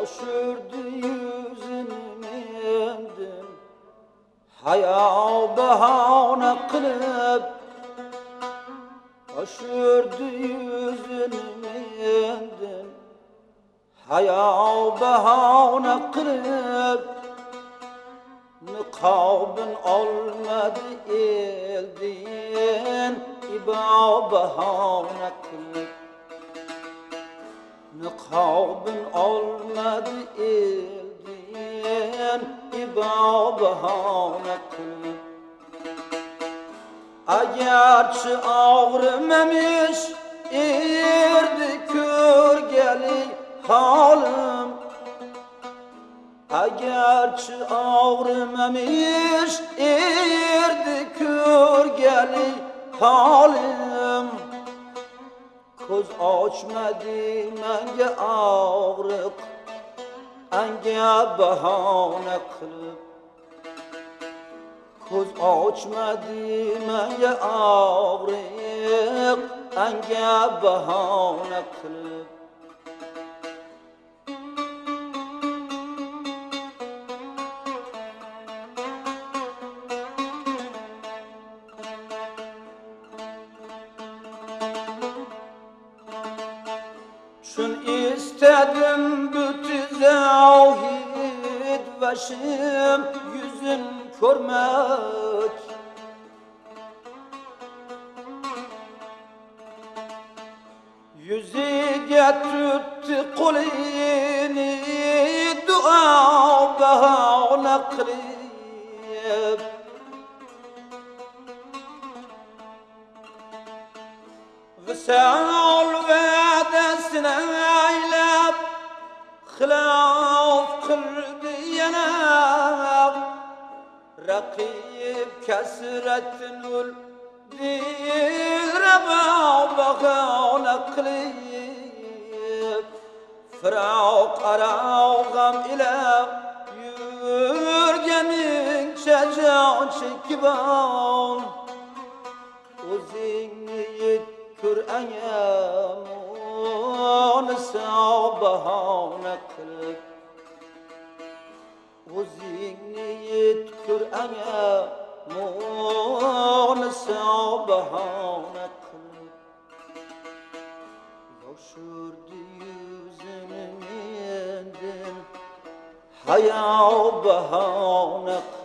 Yoşurdu yüzünü mendim, haya bahane kılıp. Yoşurdu yüzünü mendim, haya bahane kılıp. Nikabın olmadı elden, iba bahane kılıp. Nikabın olmadı elden, iba bahane kılıp. Agerçi ağrımamış erdi körgeli halim. Agerçi ağrımamış erdi körgeli halim. Koz açmadı menge ağrık, enge bahane kılıp. Koz açmadı menge ağrık, enge bahane kılıp. Şun istedim bütün zahid başım yüzün görmek. Yüzüge tuttu kulini dua bahane kılıp. Vısal vadesine eylep hilaf kıldı yana. Rakib kesretinul dilreba bahane kılıp. Firak arağam ile yürgenin şecan çekibal. Uzini yetkur ayyamun sabahane kılıp. Uzini yetkur ayyamun sabahane kılıp. Yoşurdu yüzünü mendim, haya bahane kılıp.